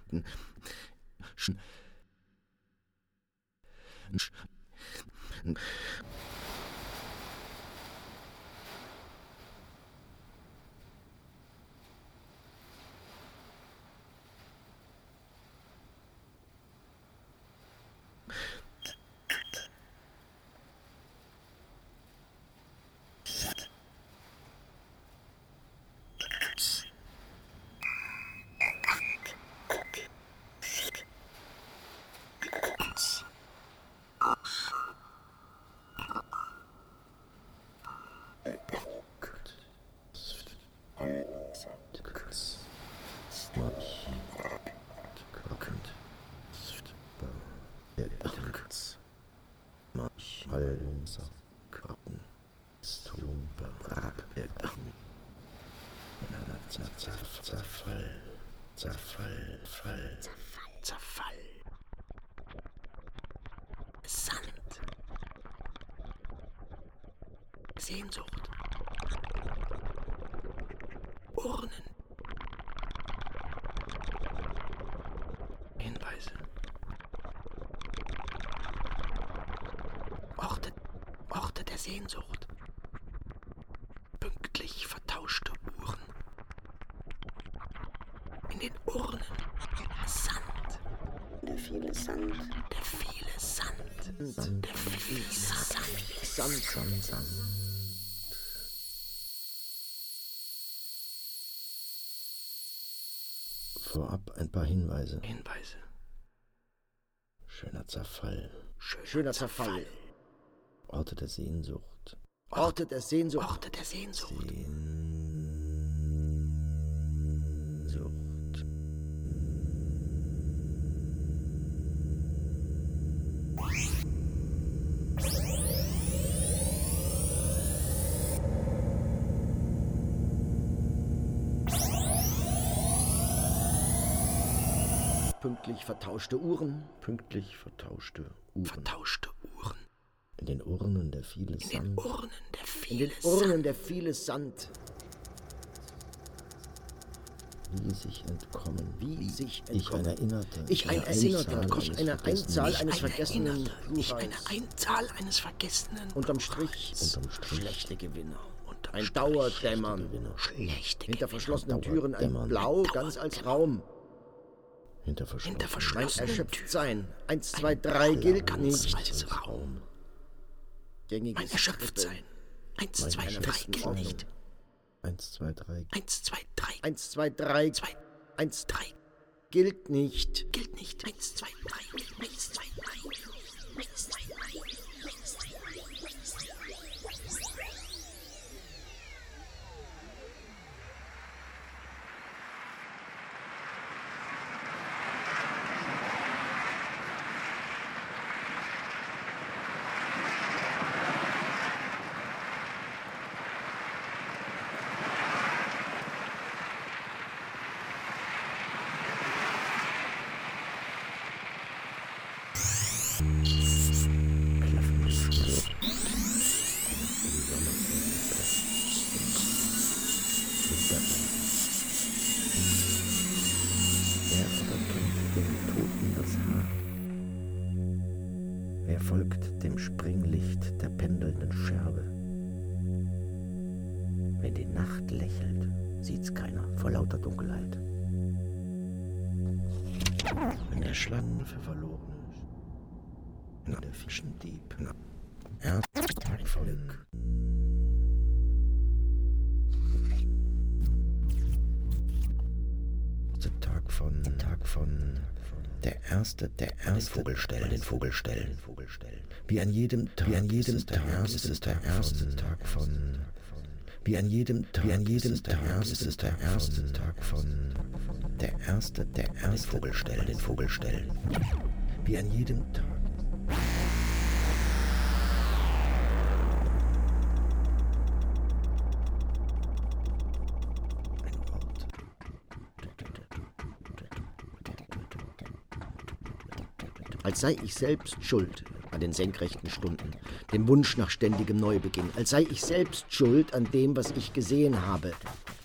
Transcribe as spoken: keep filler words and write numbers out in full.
Schatten. Sch Sch Zerfall, Zerfall, Fall, Zerfall, Sand, Sehnsucht, Urnen, Hinweise, Orte, Orte der Sehnsucht, pünktlich vertauschte Uhren. In den Urnen Sand. Der viele Sand. Der viele Sand. Sand. Der viele Sand. Sand. Sand. Sand. Vorab ein paar Hinweise. Hinweise. Schöner Zerfall. Schöner, Schöner Zerfall. Zerfall. Orte der Sehnsucht. Orte der Sehnsucht. Orte der Sehnsucht. Sehnsucht. Pünktlich vertauschte Uhren. Pünktlich vertauschte Uhren. Vertauschte Uhren. In den Urnen der viele In Sand. In den Urnen der viele In den Urnen Sand. Der viele Sand. Wie sich entkommen. Wie sich entkommen. Ich ein Erinnerter. Ich ein Erinnerter. Ich eine Einzahl eines Vergessenen. Ich eine Einzahl eines Vergessenen. Unterm Strich. Unterm Strich. Schlechte Gewinner. Ein Dauerdämmern. Schlechte Gewinner. Hinter verschlossenen Türen ein Blau, ganz als Raum. Hinter verschlossenen, Hinter verschlossenen Mein Erschöpftsein. Eins, zwei, drei gilt nicht. Als Raum. Gängiges mein Erschöpftsein. Eins, zwei, drei gilt nicht. Eins, zwei, drei. Eins, zwei, drei. Eins, zwei, drei. Zwei. Eins, drei. Gilt nicht. Gilt nicht. Eins, zwei, drei. Eins, zwei, drei. Eins, zwei, drei. Er folgt dem Springlicht der pendelnden Scherbe. Wenn die Nacht lächelt, sieht's keiner vor lauter Dunkelheit. Wenn der Schlangen für verloren ist, wenn der Fischendieb Erstag Volk. Der Tag von, Tag von Der erste, der erste Vogelstellen, den Vogelstellen, wie an jedem Tag, wie an jedem Tag ist es der erste Tag von, wie an jedem Tag, wie an jedem Tag ist es der erste Tag von, der erste, der erste Vogelstellen, den Vogelstellen, wie an jedem Tag. Als sei ich selbst schuld an den senkrechten Stunden, dem Wunsch nach ständigem Neubeginn, als sei ich selbst schuld an dem, was ich gesehen habe,